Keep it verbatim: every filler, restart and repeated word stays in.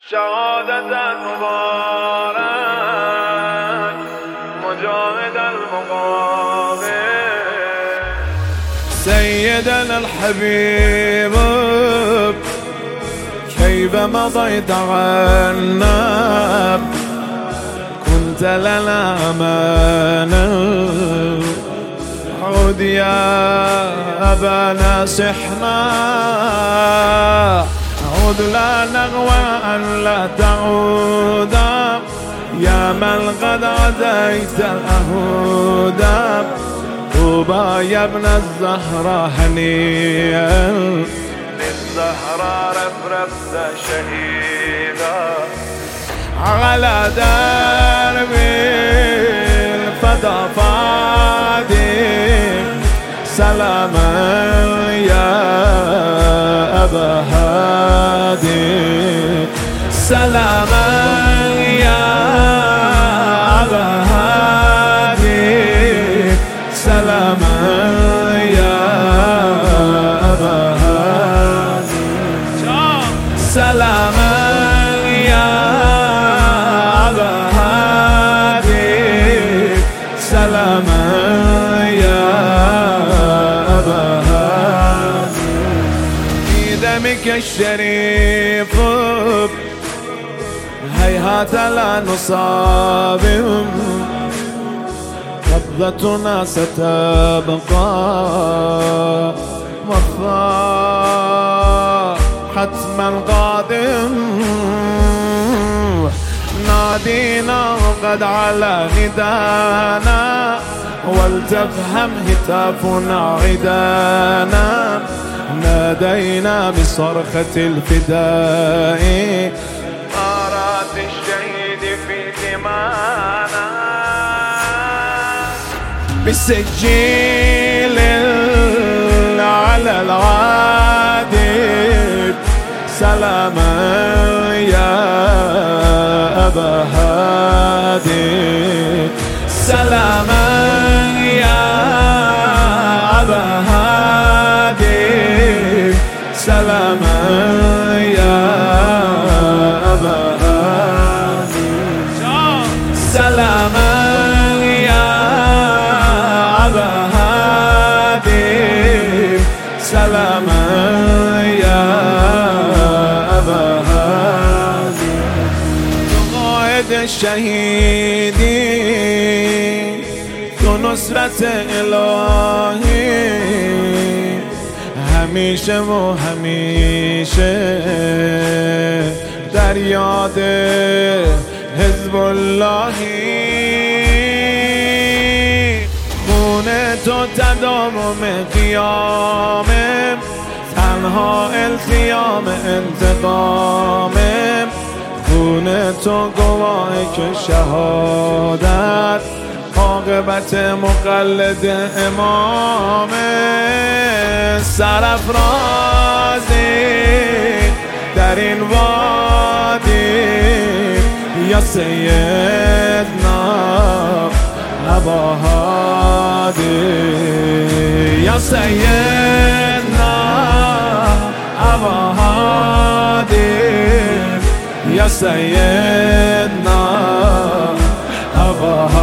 شهادت مبارک مجاهد المقاوم سيدنا الحبيب كيف مضيت عنا كنت لنا أمانا عود يا أبانا صحنا عود لا نغوى أن لا تعود يا من قد عديت الأهودا طوبى يا ابن الزهراء هنيئا للزهراء رفرفت شهيدا على درب الفدا فادي سلاما يا أبا هادي سلاما يا أبا هادي سلاما يا أبا هادي سلاما يا أبا هادي سلاما يا أبا هادي في دمك الشريف هيهات لا نصابهم قبضتنا ستبقى وفاء حتما قادم نادينا وقد على ندانا ولتفهم هتافنا عدانا نادينا بصرخة الفداء طارت الشهيد في دمانا بالسجيل على العادل سلاما يا أبا هادي سلاما يا أبا هادي سلاما يا أبا هادي سلاما يا أبا هادي سلاما يا أبا هادي قائد الشهيدين تو نصرت الهی همیشه و همیشه در یاد حزب اللهی خون تو تداوم قیامه تنها التیام انتقامه خون تو گواه که شهادت عاقبت مقلد امام سرافرازی در این وادی یا سیدنا ابا هادی یا سیدنا ابا هادی یا سیدنا ابا